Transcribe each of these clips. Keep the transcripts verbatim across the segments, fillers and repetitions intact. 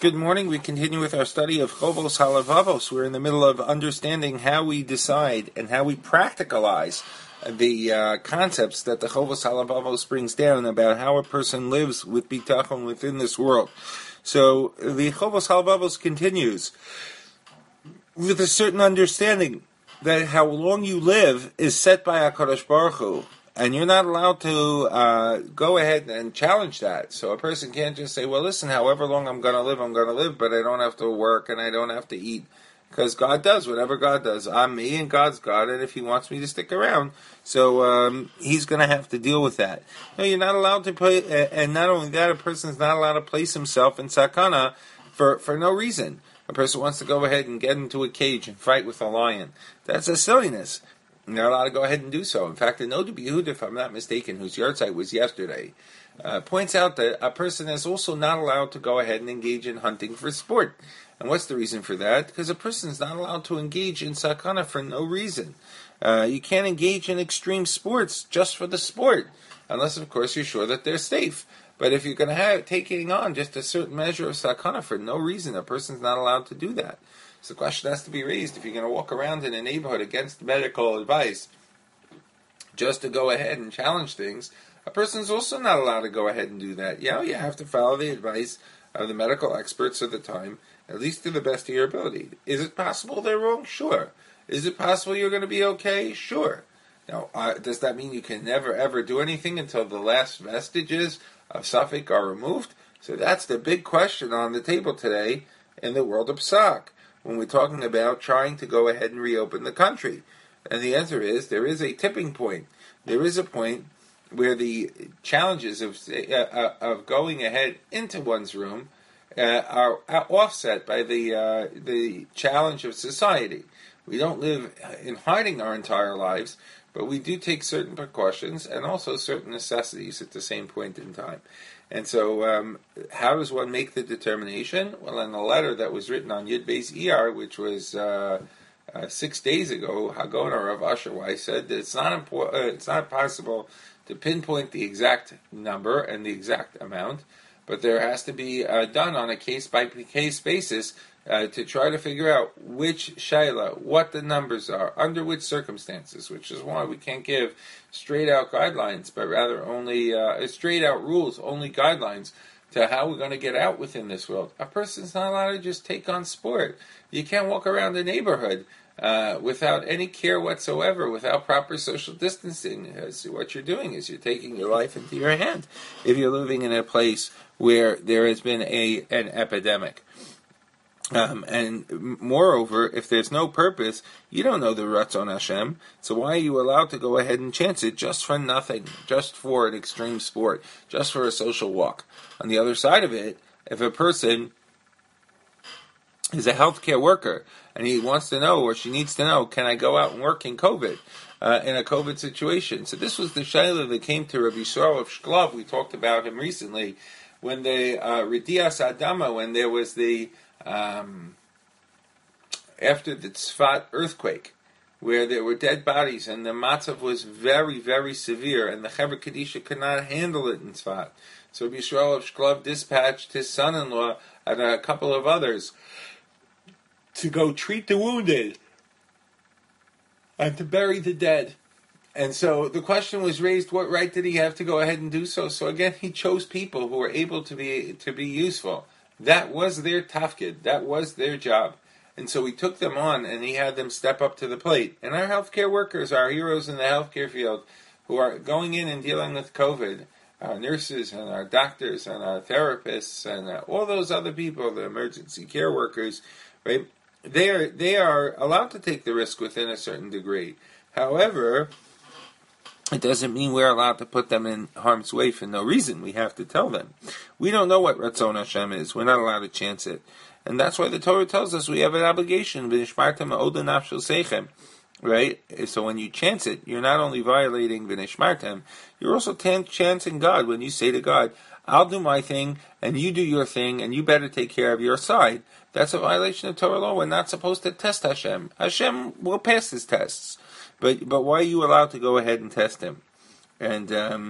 Good morning. We continue with our study of Chovos Halavavos. We're in the middle of understanding how we decide and how we practicalize the uh, concepts that the Chovos Halavavos brings down about how a person lives with bitachon within this world. So the Chovos Halavavos continues with a certain understanding that how long you live is set by HaKadosh Baruch Hu. And you're not allowed to uh, go ahead and challenge that. So a person can't just say, well, listen, however long I'm going to live, I'm going to live, but I don't have to work and I don't have to eat. Because God does whatever God does. I'm me and God's God, and if He wants me to stick around, so um, He's going to have to deal with that. No, you're not allowed to play, and not only that, a person's not allowed to place himself in sakana for, for no reason. A person wants to go ahead and get into a cage and fight with a lion. That's a silliness. You're not allowed to go ahead and do so. In fact, the Noda B'Yehuda, if I'm not mistaken, whose yahrzeit was yesterday, uh, points out that a person is also not allowed to go ahead and engage in hunting for sport. And what's the reason for that? Because a person is not allowed to engage in sakana for no reason. Uh, you can't engage in extreme sports just for the sport, unless, of course, you're sure that they're safe. But if you're going to have taking on just a certain measure of sakana for no reason, a person's not allowed to do that. So the question has to be raised, if you're going to walk around in a neighborhood against medical advice just to go ahead and challenge things, a person's also not allowed to go ahead and do that. Yeah, you have to follow the advice of the medical experts of the time, at least to the best of your ability. Is it possible they're wrong? Sure. Is it possible you're going to be okay? Sure. Now, uh, does that mean you can never ever do anything until the last vestiges of Suffolk are removed? So that's the big question on the table today in the world of Psak, when we're talking about trying to go ahead and reopen the country. And the answer is, there is a tipping point. There is a point where the challenges of uh, of going ahead into one's room uh, are offset by the uh, the challenge of society. We don't live in hiding our entire lives, but we do take certain precautions and also certain necessities at the same point in time. And so, um, how does one make the determination? Well, in the letter that was written on Yud Beis Iyar, which was uh, uh, six days ago, Hagona Rav Asher Weiss said that it's not impor- uh, it's not possible to pinpoint the exact number and the exact amount, but there has to be uh, done on a case-by-case basis uh, to try to figure out which shaila, what the numbers are, under which circumstances, which is why we can't give straight-out guidelines, but rather only uh, straight-out rules, only guidelines to how we're going to get out within this world. A person's not allowed to just take on sport. You can't walk around the neighborhood uh, without any care whatsoever, without proper social distancing. So what you're doing is you're taking your life into your hand if you're living in a place where there has been a an epidemic. Um, and moreover, if there's no purpose, you don't know the Ratzon Hashem, so why are you allowed to go ahead and chance it just for nothing, just for an extreme sport, just for a social walk? On the other side of it, if a person is a healthcare worker and he wants to know, or she needs to know, can I go out and work in COVID, uh, in a COVID situation? So this was the shayla that came to Rabbi Yisrael of Shklov. We talked about him recently when the uh, Ridias Adama, when there was the Um, after the Tzfat earthquake, where there were dead bodies and the matzav was very, very severe, and the Chevra Kadisha could not handle it in Tzfat. So Yisrael of Shklov dispatched his son-in-law and a couple of others to go treat the wounded and to bury the dead. And so the question was raised, what right did he have to go ahead and do so? So again, he chose people who were able to be to be useful. That was their tafkid. That was their job. And so he took them on and he had them step up to the plate. And our healthcare workers, our heroes in the healthcare field, who are going in and dealing with COVID, our nurses and our doctors and our therapists and uh, all those other people, the emergency care workers, right? They are, they are allowed to take the risk within a certain degree. However, it doesn't mean we're allowed to put them in harm's way for no reason. We have to tell them. We don't know what Ratzon Hashem is. We're not allowed to chance it. And that's why the Torah tells us we have an obligation, right? So when you chance it, you're not only violating V'nishmartem, you're also t- chancing God when you say to God, I'll do my thing, and you do your thing, and you better take care of your side. That's a violation of Torah law. We're not supposed to test Hashem. Hashem will pass his tests. But but why are you allowed to go ahead and test him? And um,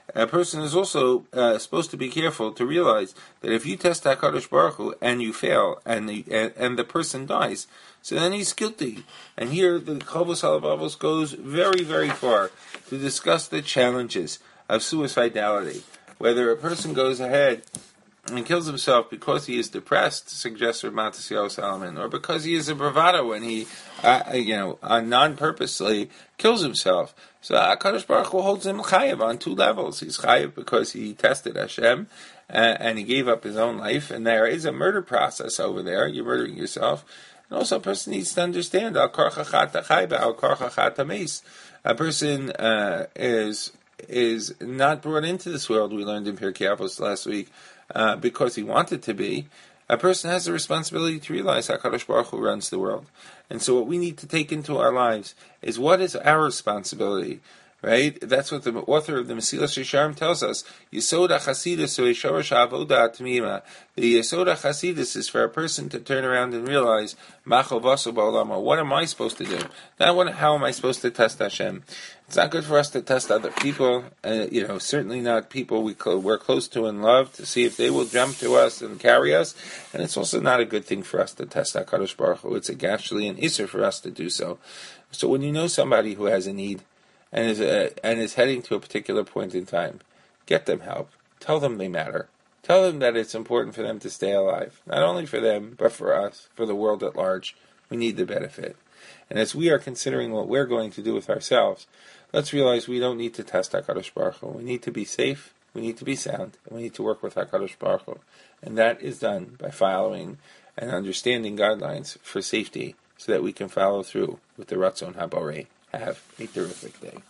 a person is also uh, supposed to be careful to realize that if you test HaKadosh Baruch Hu and you fail, and the and, and the person dies, so then he's guilty. And here the Chovos Halavavos goes very, very far to discuss the challenges of suicidality. Whether a person goes ahead and kills himself because he is depressed, suggests Rav Matisyahu Salomon, or because he is a bravado and he, uh, you know, uh, non-purposely kills himself. So HaKadosh Baruch Hu holds him chayiv on two levels. He's chayiv because he tested Hashem, uh, and he gave up his own life, and there is a murder process over there. You're murdering yourself. And also a person needs to understand, Al Korcha Chata Chayba, Al Korcha Chata Meis. A person uh, is is not brought into this world, we learned in Pirkei Avos last week, uh, because he wanted to be. A person has the responsibility to realize HaKadosh Baruch Hu runs the world. And so what we need to take into our lives is, what is our responsibility? Right? That's what the author of the Mesilas Yesharim tells us. Yesod HaChasidus Shoresh Avoda Tmima. The Yesod HaChasidus is for a person to turn around and realize, Machov Vaso Ba'olama, what am I supposed to do? Not what, how am I supposed to test Hashem? It's not good for us to test other people, uh, you know, certainly not people we cl- we're close to and love, to see if they will jump to us and carry us. And it's also not a good thing for us to test HaKadosh Baruch Hu. It's actually an isser for us to do so. So when you know somebody who has a need, and is uh, and is heading to a particular point in time, get them help. Tell them they matter. Tell them that it's important for them to stay alive. Not only for them, but for us, for the world at large. We need the benefit. And as we are considering what we're going to do with ourselves, let's realize we don't need to test HaKadosh Baruch Hu. We need to be safe, we need to be sound, and we need to work with HaKadosh Baruch Hu. And that is done by following and understanding guidelines for safety, so that we can follow through with the Ratzon HaBorei. Have a terrific day.